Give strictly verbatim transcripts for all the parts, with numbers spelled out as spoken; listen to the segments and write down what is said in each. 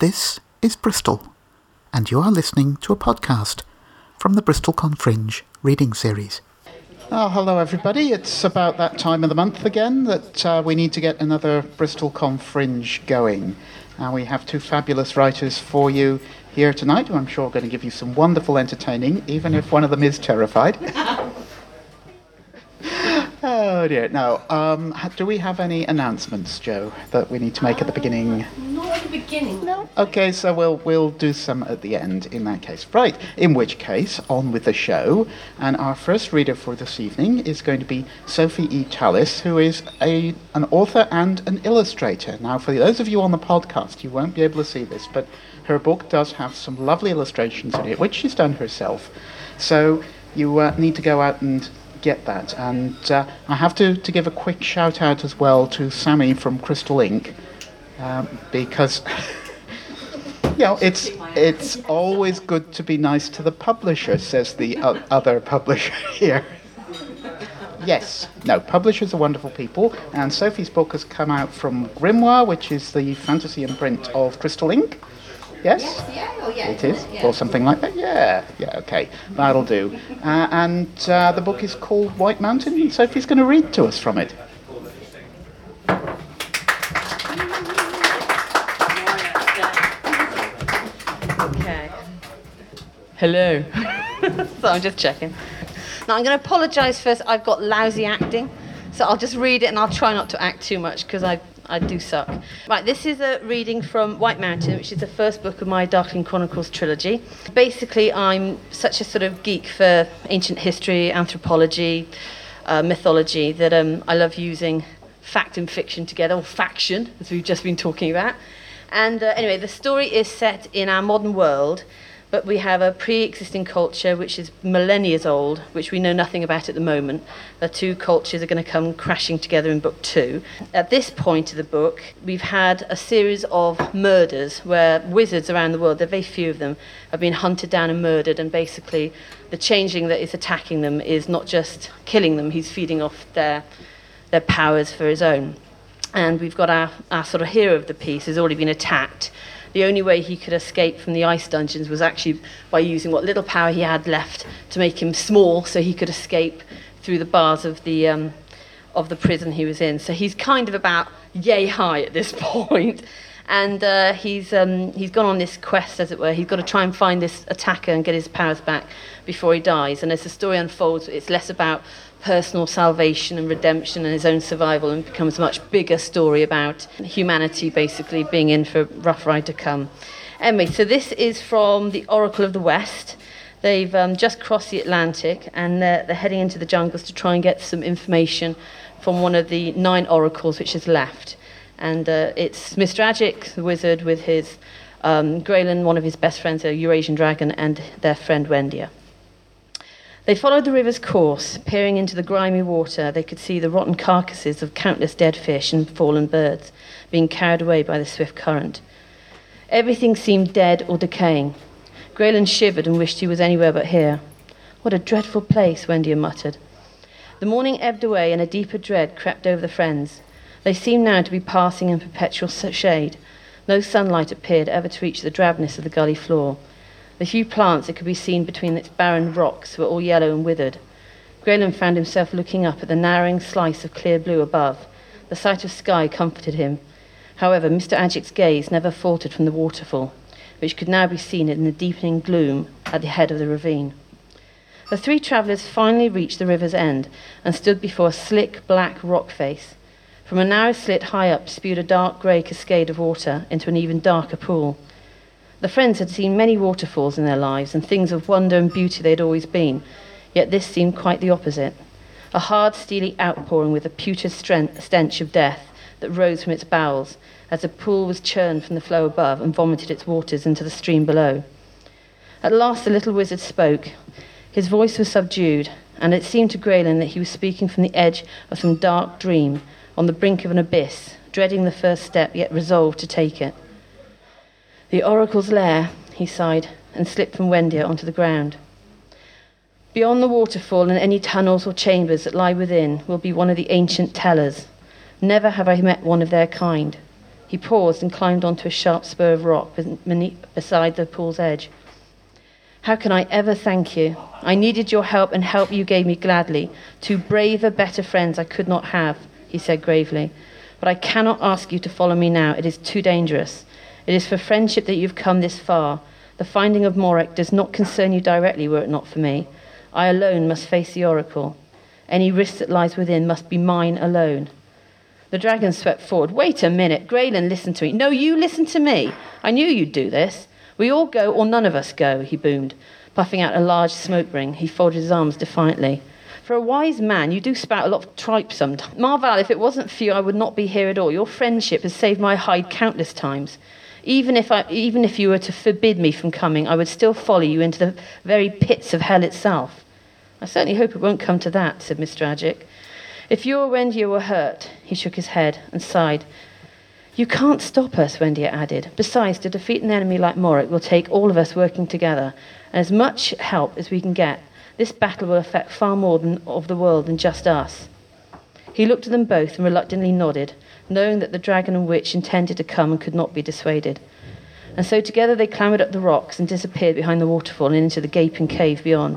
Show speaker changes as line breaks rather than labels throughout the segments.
This is Bristol, and you are listening to a podcast from the BristolCon Fringe reading series. Oh, hello everybody. It's about that time of the month again that uh, we need to get another BristolCon Fringe going. And uh, we have two fabulous writers for you here tonight, who I'm sure are going to give you some wonderful entertaining, even if one of them is terrified. Oh dear. Now, um, do we have any announcements, Joe, that we need to make at the beginning?
Not at the beginning.
No. Okay, so we'll we'll do some at the end in that case. Right. In which case, on with the show. And our first reader for this evening is going to be Sophie E. Tallis, who is a an author and an illustrator. Now, for those of you on the podcast, you won't be able to see this, but her book does have some lovely illustrations in it, which she's done herself. So you uh, need to go out and get that. And uh, I have to, to give a quick shout out as well to Sammy from Crystal Ink, um, because you know it's it's always good to be nice to the publisher, says the o- other publisher here. Yes, no, publishers are wonderful people, and Sophie's book has come out from Grimoire, which is the fantasy imprint of Crystal Ink. Yes?
Yes, yeah, oh yeah.
It is?
Yeah.
Or something like that? Yeah, yeah, okay. That'll do. Uh, and uh, the book is called White Mountain, and Sophie's going to read to us from it.
Okay. Hello. So I'm just checking. Now I'm going to apologise first. I've got lousy acting, so I'll just read it and I'll try not to act too much because I I do suck. Right, this is a reading from White Mountain, which is the first book of my Darkling Chronicles trilogy. Basically, I'm such a sort of geek for ancient history, anthropology, uh, mythology, that um, I love using fact and fiction together, or faction, as we've just been talking about. And uh, anyway, the story is set in our modern world, but we have a pre-existing culture which is millennia old, which we know nothing about at the moment. The two cultures are going to come crashing together in book two. At this point of the book, we've had a series of murders where wizards around the world, there are very few of them, have been hunted down and murdered, and basically the changeling that is attacking them is not just killing them, he's feeding off their, their powers for his own. And we've got our, our sort of hero of the piece has already been attacked. The only way he could escape from the ice dungeons was actually by using what little power he had left to make him small so he could escape through the bars of the um, of the prison he was in. So he's kind of about yay high at this point. And uh, he's um, he's gone on this quest, as it were. He's got to try and find this attacker and get his powers back before he dies. And as the story unfolds, it's less about personal salvation and redemption and his own survival, and becomes a much bigger story about humanity basically being in for a rough ride to come. Anyway, so this is from the Oracle of the West. They've um, just crossed the Atlantic, and they're, they're heading into the jungles to try and get some information from one of the nine oracles which is left. And uh, it's Mister Adjic, the wizard, with his um, Graelyn, one of his best friends, a Eurasian dragon, and their friend Wendia. They followed the river's course. Peering into the grimy water, they could see the rotten carcasses of countless dead fish and fallen birds being carried away by the swift current. Everything seemed dead or decaying. Graelyn shivered and wished he was anywhere but here. What a dreadful place, Wendia muttered. The morning ebbed away and a deeper dread crept over the friends. They seemed now to be passing in perpetual shade. No sunlight appeared ever to reach the drabness of the gully floor. The few plants that could be seen between its barren rocks were all yellow and withered. Graelyn found himself looking up at the narrowing slice of clear blue above. The sight of sky comforted him. However, Mister Adjic's gaze never faltered from the waterfall, which could now be seen in the deepening gloom at the head of the ravine. The three travellers finally reached the river's end and stood before a slick black rock face. From a narrow slit high up spewed a dark grey cascade of water into an even darker pool. The friends had seen many waterfalls in their lives, and things of wonder and beauty they had always been, yet this seemed quite the opposite. A hard, steely outpouring with a putrid stench of death that rose from its bowels as the pool was churned from the flow above and vomited its waters into the stream below. At last the little wizard spoke. His voice was subdued, and it seemed to Graelyn that he was speaking from the edge of some dark dream, on the brink of an abyss, dreading the first step, yet resolved to take it. The oracle's lair, he sighed, and slipped from Wendia onto the ground. Beyond the waterfall and any tunnels or chambers that lie within will be one of the ancient tellers. Never have I met one of their kind. He He paused and climbed onto a sharp spur of rock beside the pool's edge. How can I ever thank you? I needed your help, and help you gave me gladly. Two braver, better friends I could not have, he said gravely. But I cannot ask you to follow me now. It is too dangerous. It is for friendship that you've come this far. The finding of Morag does not concern you directly, were it not for me. I alone must face the oracle. Any risk that lies within must be mine alone. The dragon swept forward. Wait a minute. Graelyn, listen to me. No, you listen to me. I knew you'd do this. We all go or none of us go, he boomed. Puffing out a large smoke ring, he folded his arms defiantly. For a wise man, you do spout a lot of tripe sometimes. Marval, if it wasn't for you, I would not be here at all. Your friendship has saved my hide countless times. Even if I, even if you were to forbid me from coming, I would still follow you into the very pits of hell itself. I certainly hope it won't come to that, said Mister Adjic. If you or Wendia were hurt, he shook his head and sighed. You can't stop us, Wendia added. Besides, to defeat an enemy like Morag will take all of us working together, and as much help as we can get. This battle will affect far more than, of the world than just us. He looked at them both and reluctantly nodded, knowing that the dragon and witch intended to come and could not be dissuaded. And so together they clambered up the rocks and disappeared behind the waterfall and into the gaping cave beyond.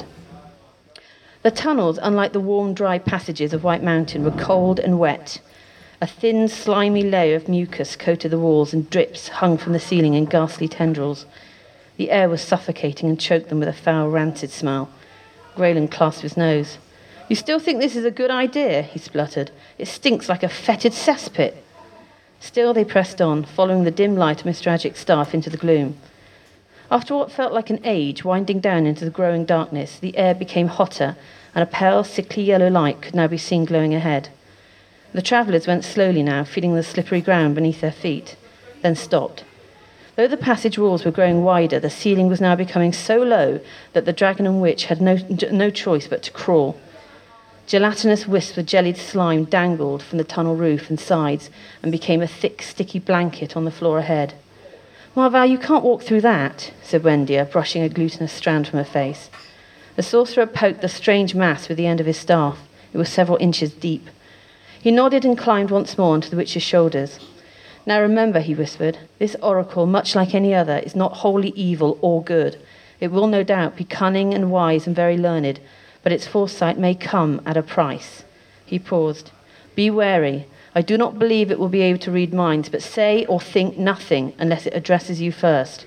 The tunnels, unlike the warm, dry passages of White Mountain, were cold and wet. A thin, slimy layer of mucus coated the walls, and drips hung from the ceiling in ghastly tendrils. The air was suffocating and choked them with a foul, rancid smell. Graelyn clasped his nose. You still think this is a good idea? He spluttered. It stinks like a fetid cesspit. Still they pressed on, following the dim light of Mister Adjic's staff into the gloom. After what felt like an age winding down into the growing darkness, the air became hotter, and a pale, sickly yellow light could now be seen glowing ahead. The travellers went slowly now, feeling the slippery ground beneath their feet, then stopped. Though the passage walls were growing wider, the ceiling was now becoming so low that the dragon and witch had no, no choice but to crawl. Gelatinous wisps of jellied slime dangled from the tunnel roof and sides and became a thick, sticky blanket on the floor ahead. Marval, you can't walk through that, said Wendia, brushing a glutinous strand from her face. The sorcerer poked the strange mass with the end of his staff. It was several inches deep. He nodded and climbed once more onto the witch's shoulders. Now remember, he whispered, this oracle, much like any other, is not wholly evil or good. It will no doubt be cunning and wise and very learned, but its foresight may come at a price. He paused. Be wary. I do not believe it will be able to read minds, but say or think nothing unless it addresses you first.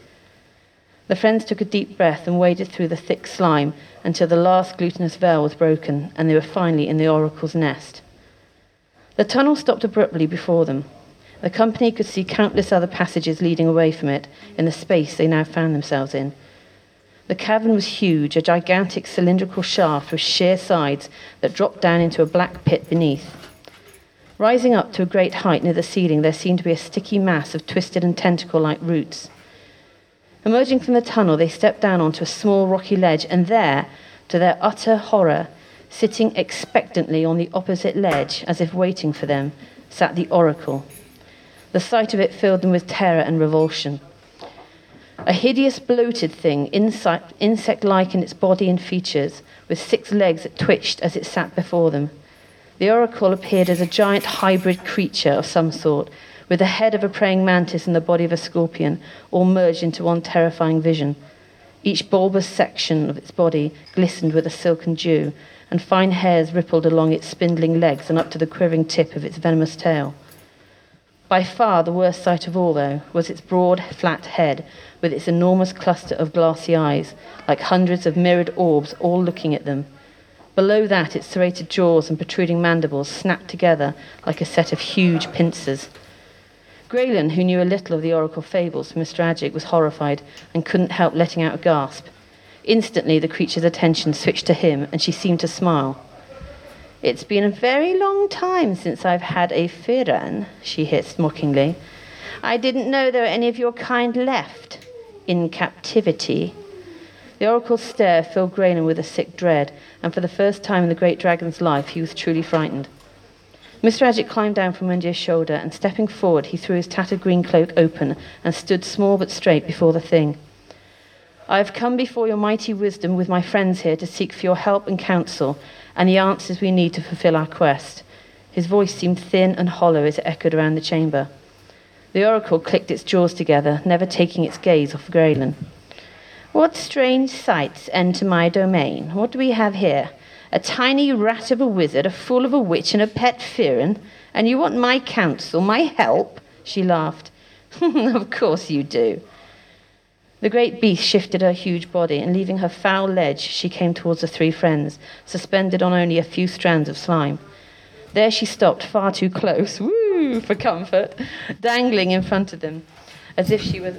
The friends took a deep breath and waded through the thick slime until the last glutinous veil was broken, and they were finally in the oracle's nest. The tunnel stopped abruptly before them. The company could see countless other passages leading away from it in the space they now found themselves in. The cavern was huge, a gigantic cylindrical shaft with sheer sides that dropped down into a black pit beneath. Rising up to a great height near the ceiling, there seemed to be a sticky mass of twisted and tentacle-like roots. Emerging from the tunnel, they stepped down onto a small rocky ledge, and there, to their utter horror, sitting expectantly on the opposite ledge, as if waiting for them, sat the oracle. The sight of it filled them with terror and revulsion. A hideous bloated thing, insect-like in its body and features, with six legs that twitched as it sat before them. The oracle appeared as a giant hybrid creature of some sort, with the head of a praying mantis and the body of a scorpion, all merged into one terrifying vision. Each bulbous section of its body glistened with a silken dew, and fine hairs rippled along its spindling legs and up to the quivering tip of its venomous tail. By far the worst sight of all, though, was its broad, flat head, with its enormous cluster of glassy eyes, like hundreds of mirrored orbs all looking at them. Below that, its serrated jaws and protruding mandibles snapped together like a set of huge pincers. Graelyn, who knew a little of the oracle fables from Mister Adjic, was horrified and couldn't help letting out a gasp. Instantly, the creature's attention switched to him, and she seemed to smile. It's been a very long time since I've had a Firan, she hissed mockingly. I didn't know there were any of your kind left in captivity. The oracle's stare filled Graelyn with a sick dread, and for the first time in the great dragon's life, he was truly frightened. Mister Adjic climbed down from Wendia's shoulder, and stepping forward, he threw his tattered green cloak open and stood small but straight before the thing. I have come before your mighty wisdom with my friends here to seek for your help and counsel, and the answers we need to fulfill our quest. His voice seemed thin and hollow as it echoed around the chamber. The oracle clicked its jaws together, never taking its gaze off Graelyn. What strange sights enter my domain? What do we have here? A tiny rat of a wizard, a fool of a witch, and a pet Firen? And you want my counsel, my help? She laughed. Of course you do. The great beast shifted her huge body, and leaving her foul ledge, she came towards the three friends, suspended on only a few strands of slime. There she stopped, far too close, woo, for comfort, dangling in front of them, as if she was,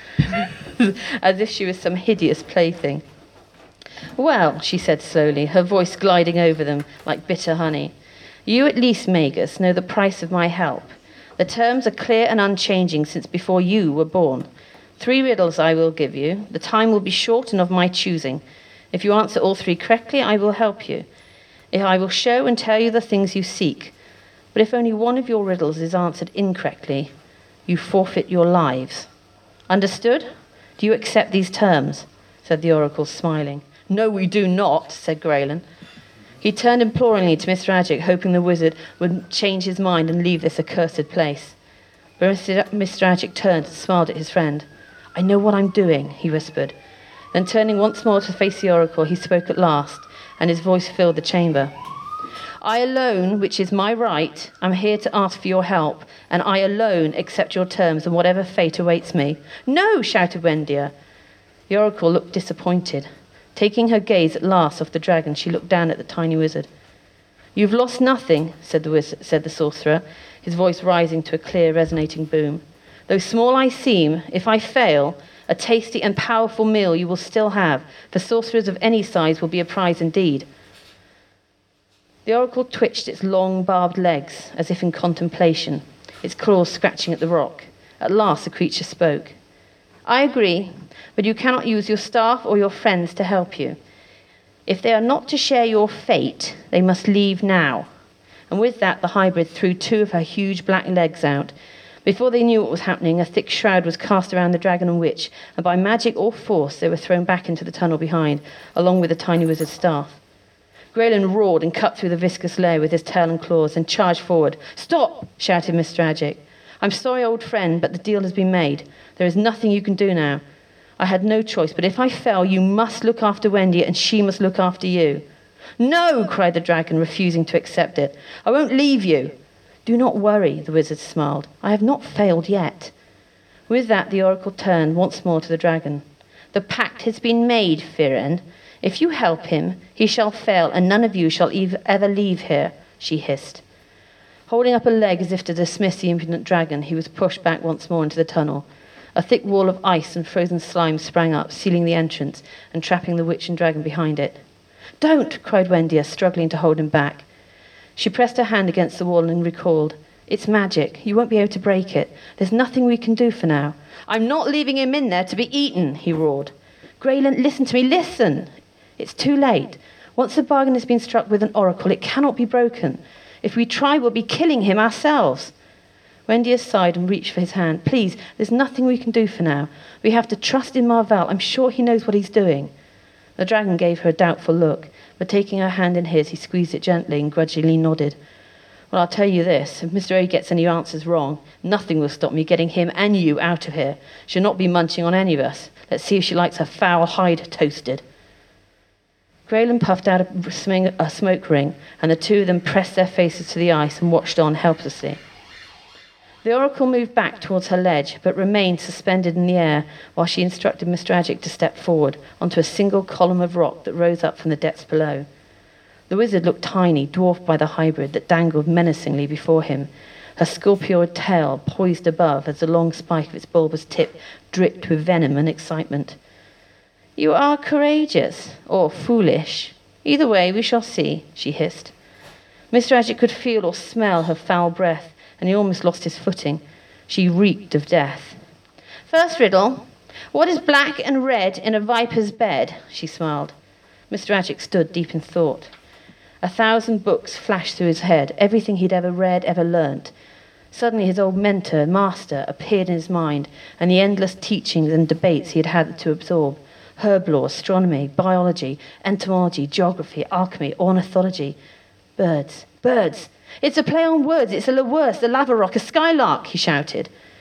as if she was some hideous plaything. Well, she said slowly, her voice gliding over them like bitter honey, you at least, Magus, know the price of my help. The terms are clear and unchanging since before you were born. Three riddles I will give you. The time will be short and of my choosing. If you answer all three correctly, I will help you. If I will show and tell you the things you seek. But if only one of your riddles is answered incorrectly, you forfeit your lives. Understood? Do you accept these terms? Said the oracle, smiling. No, we do not, said Graelyn. He turned imploringly to Mister Agic, hoping the wizard would change his mind and leave this accursed place. But Mister Agic turned and smiled at his friend. I know what I'm doing, he whispered. Then turning once more to face the oracle, he spoke at last, and his voice filled the chamber. I alone, which is my right, am here to ask for your help, and I alone accept your terms and whatever fate awaits me. No, shouted Wendia. The oracle looked disappointed. Taking her gaze at last off the dragon, she looked down at the tiny wizard. You've lost nothing, said the, wiz- said the sorcerer, his voice rising to a clear, resonating boom. Though small I seem, if I fail, a tasty and powerful meal you will still have, for sorcerers of any size will be a prize indeed. The oracle twitched its long, barbed legs, as if in contemplation, its claws scratching at the rock. At last the creature spoke. I agree, but you cannot use your staff or your friends to help you. If they are not to share your fate, they must leave now. And with that, the hybrid threw two of her huge black legs out. Before they knew what was happening, a thick shroud was cast around the dragon and witch, and by magic or force, they were thrown back into the tunnel behind, along with the tiny wizard's staff. Graelyn roared and cut through the viscous layer with his tail and claws, and charged forward. Stop! Shouted Mister Agic. I'm sorry, old friend, but the deal has been made. There is nothing you can do now. I had no choice, but if I fell, you must look after Wendy, and she must look after you. No, cried the dragon, refusing to accept it. I won't leave you. Do not worry, the wizard smiled. I have not failed yet. With that, the oracle turned once more to the dragon. The pact has been made, Firen. If you help him, he shall fail, and none of you shall ever leave here, she hissed. Holding up a leg as if to dismiss the impudent dragon, he was pushed back once more into the tunnel. A thick wall of ice and frozen slime sprang up, sealing the entrance and trapping the witch and dragon behind it. Don't, cried Wendia, struggling to hold him back. She pressed her hand against the wall and recalled. It's magic. You won't be able to break it. There's nothing we can do for now. I'm not leaving him in there to be eaten, he roared. Graelyn, listen to me, listen. It's too late. Once the bargain has been struck with an oracle, it cannot be broken. If we try, we'll be killing him ourselves. Wendia sighed and reached for his hand. Please, there's nothing we can do for now. We have to trust in Marvell. I'm sure he knows what he's doing. The dragon gave her a doubtful look, but taking her hand in his, he squeezed it gently and grudgingly nodded. Well, I'll tell you this. If Mister A gets any answers wrong, nothing will stop me getting him and you out of here. She'll not be munching on any of us. Let's see if she likes her foul hide toasted. Graelyn puffed out a, swing, a smoke ring, and the two of them pressed their faces to the ice and watched on helplessly. The oracle moved back towards her ledge, but remained suspended in the air while she instructed Mister Agic to step forward onto a single column of rock that rose up from the depths below. The wizard looked tiny, dwarfed by the hybrid that dangled menacingly before him, her scorpioid tail poised above as the long spike of its bulbous tip dripped with venom and excitement. You are courageous, or foolish. Either way, we shall see, she hissed. Mister Agic could feel or smell her foul breath, and he almost lost his footing. She reeked of death. First riddle. What is black and red in a viper's bed? She smiled. Mister Agic stood deep in thought. A thousand books flashed through his head, everything he'd ever read, ever learnt. Suddenly his old mentor, master, appeared in his mind, and the endless teachings and debates he had had to absorb. Herb law, astronomy, biology, entomology, geography, alchemy, ornithology. Birds, birds! It's a play on words, it's a Lewerth, a Laverock, a Skylark, he shouted.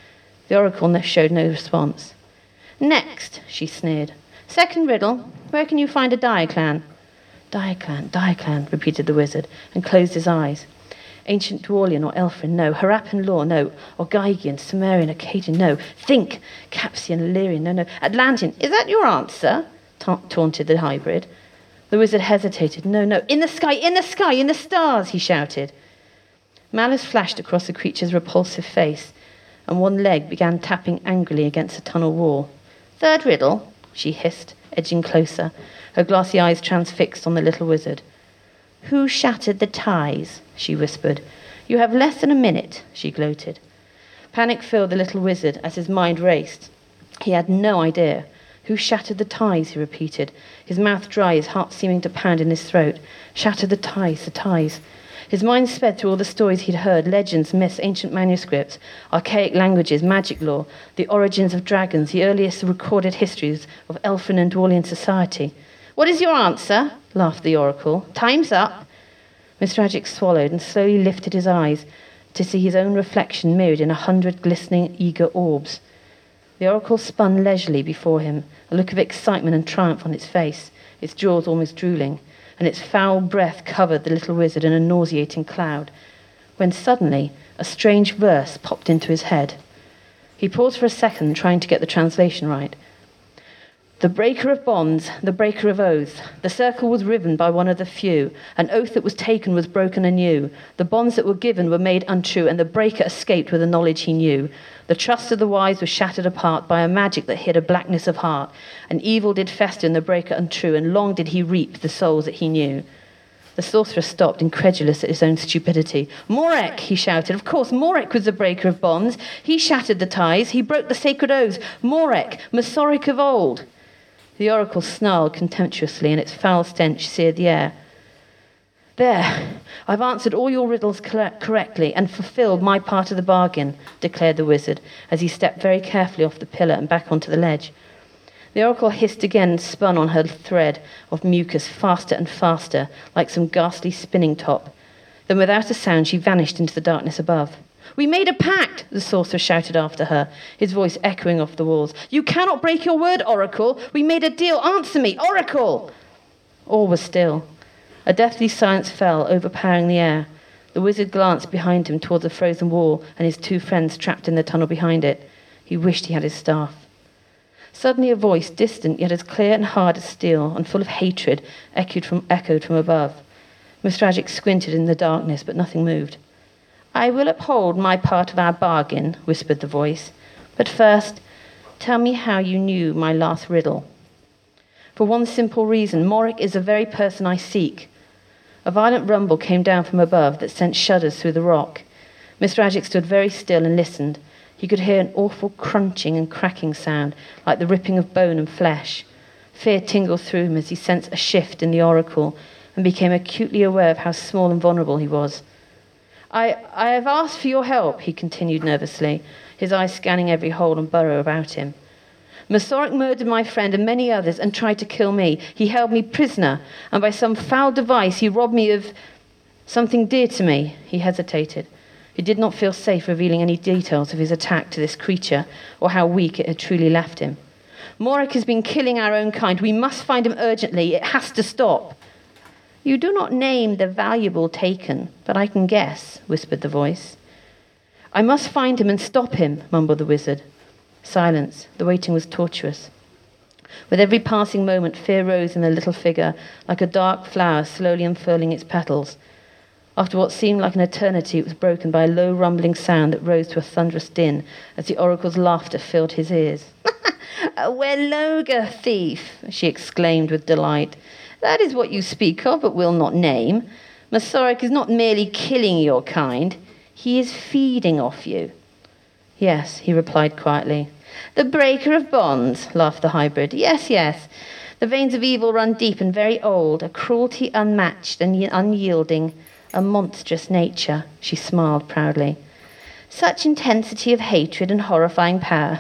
The oracle no- showed no response. Next, she sneered. Second riddle, where can you find a Diaclan? Diaclan, Diaclan, repeated the wizard, and closed his eyes. Ancient Dwalian or Elfrin, no. Harappan Law, no. Orgygian, Sumerian, Akkadian, no. Think, Capsian, Illyrian, no, no. Atlantean, is that your answer? Ta- taunted the hybrid. The wizard hesitated. No, no. In the sky, in the sky, in the stars, he shouted. Malice flashed across the creature's repulsive face, and one leg began tapping angrily against the tunnel wall. Third riddle, she hissed, edging closer, her glassy eyes transfixed on the little wizard. Who shattered the ties? She whispered. You have less than a minute, she gloated. Panic filled the little wizard as his mind raced. He had no idea. Who shattered the ties, he repeated, his mouth dry, his heart seeming to pound in his throat. Shattered the ties, the ties. His mind sped through all the stories he'd heard, legends, myths, ancient manuscripts, archaic languages, magic lore, the origins of dragons, the earliest recorded histories of Elfin and Dwalian society. What is your answer? Laughed the oracle. Time's up. Mister Magic swallowed and slowly lifted his eyes to see his own reflection mirrored in a hundred glistening, eager orbs. The oracle spun leisurely before him, a look of excitement and triumph on its face, its jaws almost drooling, and its foul breath covered the little wizard in a nauseating cloud, when suddenly a strange verse popped into his head. He paused for a second, trying to get the translation right. The breaker of bonds, the breaker of oaths. The circle was riven by one of the few. An oath that was taken was broken anew. The bonds that were given were made untrue, and the breaker escaped with the knowledge he knew. The trust of the wise was shattered apart by a magic that hid a blackness of heart. And evil did fester in the breaker untrue, and long did he reap the souls that he knew. The sorcerer stopped, incredulous at his own stupidity. Morek, he shouted. Of course, Morek was the breaker of bonds. He shattered the ties. He broke the sacred oaths. Morek, Masoric of old. The oracle snarled contemptuously, and its foul stench seared the air. There, I've answered all your riddles cor- correctly and fulfilled my part of the bargain, declared the wizard, as he stepped very carefully off the pillar and back onto the ledge. The oracle hissed again and spun on her thread of mucus faster and faster, like some ghastly spinning top. Then without a sound she vanished into the darkness above. We made a pact, the sorcerer shouted after her, his voice echoing off the walls. You cannot break your word, Oracle. We made a deal. Answer me, Oracle! All was still. A deathly silence fell, overpowering the air. The wizard glanced behind him toward the frozen wall and his two friends trapped in the tunnel behind it. He wished he had his staff. Suddenly a voice, distant yet as clear and hard as steel and full of hatred, echoed from, echoed from above. Mister Magic squinted in the darkness, but nothing moved. I will uphold my part of our bargain, whispered the voice. But first, tell me how you knew my last riddle. For one simple reason, Morek is the very person I seek. A violent rumble came down from above that sent shudders through the rock. Mister Magic stood very still and listened. He could hear an awful crunching and cracking sound, like the ripping of bone and flesh. Fear tingled through him as he sensed a shift in the oracle and became acutely aware of how small and vulnerable he was. I, I have asked for your help, he continued nervously, his eyes scanning every hole and burrow about him. Masoric murdered my friend and many others and tried to kill me. He held me prisoner, and by some foul device he robbed me of something dear to me. He hesitated. He did not feel safe revealing any details of his attack to this creature or how weak it had truly left him. Morek has been killing our own kind. We must find him urgently. It has to stop. You do not name the valuable taken, but I can guess, whispered the voice. I must find him and stop him, mumbled the wizard. Silence. The waiting was tortuous. With every passing moment, fear rose in the little figure, like a dark flower slowly unfurling its petals. After what seemed like an eternity, it was broken by a low rumbling sound that rose to a thunderous din as the oracle's laughter filled his ears. A Weloga thief, she exclaimed with delight. That is what you speak of, but will not name. Masoric is not merely killing your kind. He is feeding off you. Yes, he replied quietly. The breaker of bonds, laughed the hybrid. Yes, yes. The veins of evil run deep and very old, a cruelty unmatched and unyielding, a monstrous nature, she smiled proudly. Such intensity of hatred and horrifying power.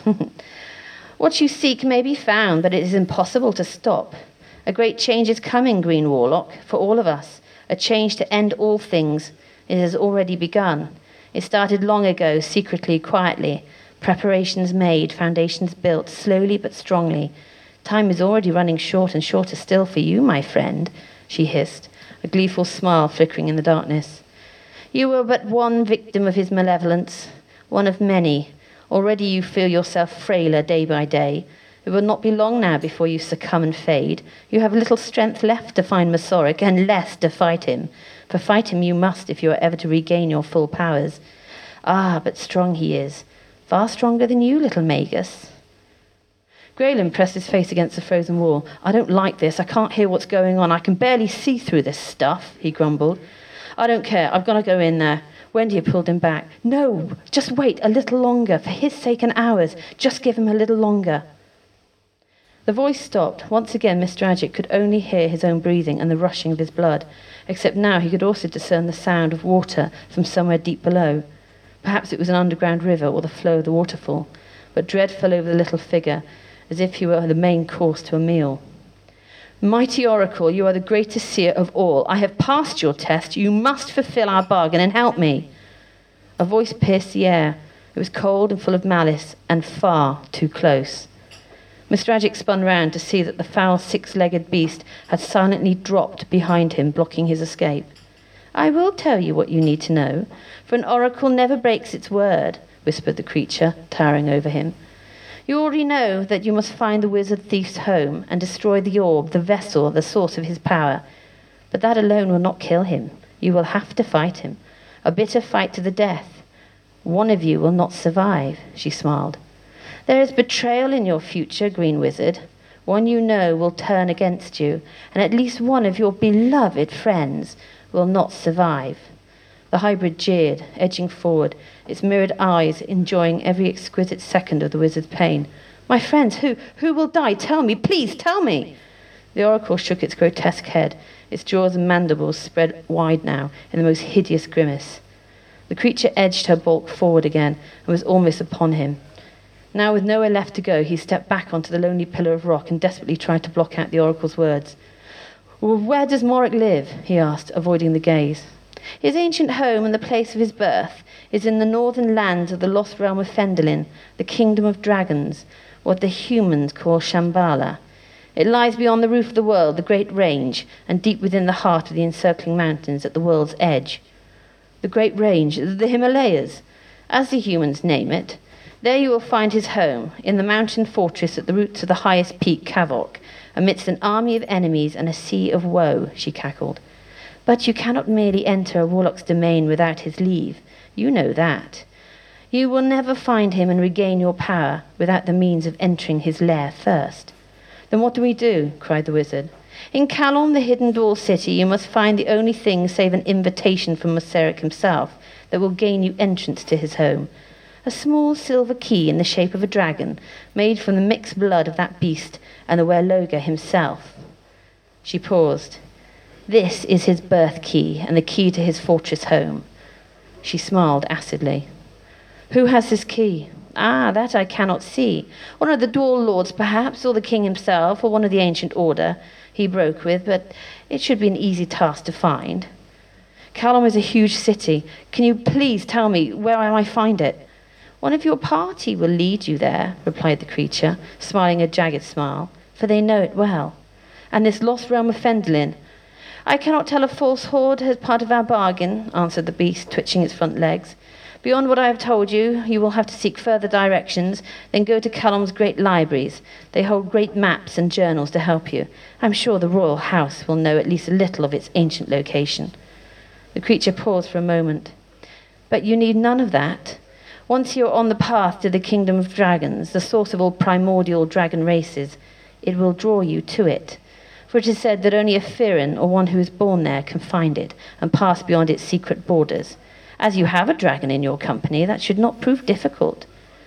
What you seek may be found, but it is impossible to stop. A great change is coming, Green Warlock, for all of us. A change to end all things. It has already begun. It started long ago, secretly, quietly. Preparations made, foundations built, slowly but strongly. Time is already running short and shorter still for you, my friend, she hissed, a gleeful smile flickering in the darkness. You were but one victim of his malevolence, one of many. Already you feel yourself frailer day by day. It will not be long now before you succumb and fade. You have little strength left to find Masaryk, and less to fight him. For fight him you must if you are ever to regain your full powers. Ah, but strong he is. Far stronger than you, little Magus. Graelyn pressed his face against the frozen wall. I don't like this. I can't hear what's going on. I can barely see through this stuff, he grumbled. I don't care. I've got to go in there. Wendy had pulled him back. No, just wait a little longer. For his sake and ours. Just give him a little longer. The voice stopped. Once again, Mister Adget could only hear his own breathing and the rushing of his blood, except now he could also discern the sound of water from somewhere deep below. Perhaps it was an underground river or the flow of the waterfall, but dread fell over the little figure, as if he were the main course to a meal. Mighty Oracle, you are the greatest seer of all. I have passed your test. You must fulfill our bargain and help me. A voice pierced the air. It was cold and full of malice, and far too close. Mister Adget spun round to see that the foul six-legged beast had silently dropped behind him, blocking his escape. I will tell you what you need to know, for an oracle never breaks its word, whispered the creature, towering over him. You already know that you must find the wizard thief's home and destroy the orb, the vessel, the source of his power. But that alone will not kill him. You will have to fight him, a bitter fight to the death. One of you will not survive, she smiled. There is betrayal in your future, Green Wizard. One you know will turn against you, and at least one of your beloved friends will not survive. The hybrid jeered, edging forward, its mirrored eyes enjoying every exquisite second of the wizard's pain. My friends, who, who will die? Tell me, please, tell me. The oracle shook its grotesque head, its jaws and mandibles spread wide now in the most hideous grimace. The creature edged her bulk forward again and was almost upon him. Now, with nowhere left to go, he stepped back onto the lonely pillar of rock and desperately tried to block out the oracle's words. Well, where does Morik live? He asked, avoiding the gaze. His ancient home and the place of his birth is in the northern lands of the lost realm of Phendelin, the kingdom of dragons, what the humans call Shambhala. It lies beyond the roof of the world, the great range, and deep within the heart of the encircling mountains at the world's edge. The great range, the Himalayas, as the humans name it. There you will find his home, in the mountain fortress at the roots of the highest peak, Kavok, amidst an army of enemies and a sea of woe, she cackled. But you cannot merely enter a warlock's domain without his leave. You know that. You will never find him and regain your power without the means of entering his lair first. Then what do we do? Cried the wizard. In Kalom, the hidden Dwall city, you must find the only thing save an invitation from Masaryk himself that will gain you entrance to his home. A small silver key in the shape of a dragon, made from the mixed blood of that beast and the Werloga himself. She paused. This is his birth key and the key to his fortress home. She smiled acidly. Who has this key? Ah, that I cannot see. One of the Dwall lords, perhaps, or the king himself, or one of the ancient order he broke with, but it should be an easy task to find. Kalom is a huge city. Can you please tell me where I might find it? One of your party will lead you there, replied the creature, smiling a jagged smile, for they know it well. And this lost realm of Phendelin. I cannot tell a false hoard as part of our bargain, answered the beast, twitching its front legs. Beyond what I have told you, you will have to seek further directions, then go to Kalom's great libraries. They hold great maps and journals to help you. I'm sure the royal house will know at least a little of its ancient location. The creature paused for a moment. But you need none of that. Once you're on the path to the kingdom of dragons, the source of all primordial dragon races, it will draw you to it. For it is said that only a Firin, or one who is born there, can find it and pass beyond its secret borders. As you have a dragon in your company, that should not prove difficult.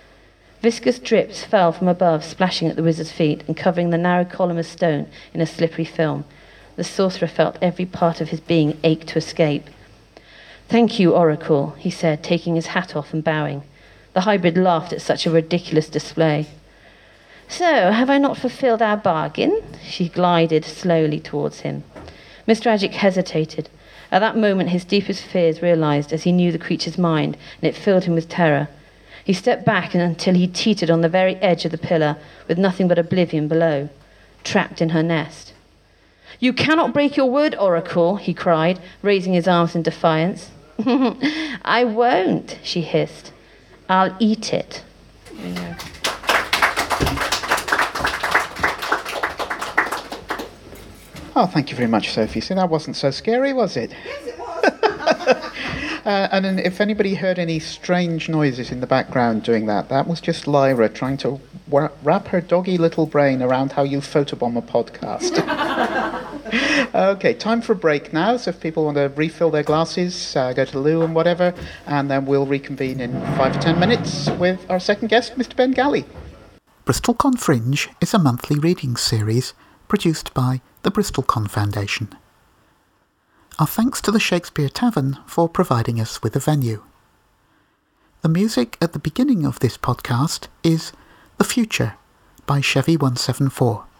Viscous drips fell from above, splashing at the wizard's feet and covering the narrow column of stone in a slippery film. The sorcerer felt every part of his being ache to escape. Thank you, Oracle, he said, taking his hat off and bowing. The hybrid laughed at such a ridiculous display. So, have I not fulfilled our bargain? She glided slowly towards him. Mister Adget hesitated. At that moment his deepest fears realized as he knew the creature's mind, and it filled him with terror. He stepped back until he teetered on the very edge of the pillar, with nothing but oblivion below, trapped in her nest. "You cannot break your word, Oracle," he cried, raising his arms in defiance. "I won't," she hissed. "I'll eat it." Yeah.
Oh, thank you very much, Sophie. So that wasn't so scary, was it?
Yes, it was.
Uh, and then if anybody heard any strange noises in the background doing that, that was just Lyra trying to wa- wrap her doggy little brain around how you photobomb a podcast. Okay, time for a break now. So if people want to refill their glasses, uh, go to the loo and whatever, and then we'll reconvene in five to ten minutes with our second guest, Mister Ben Galley. BristolCon Fringe is a monthly reading series produced by the BristolCon Foundation. Our thanks to the Shakespeare Tavern for providing us with a venue. The music at the beginning of this podcast is The Future by Chevy one seven four.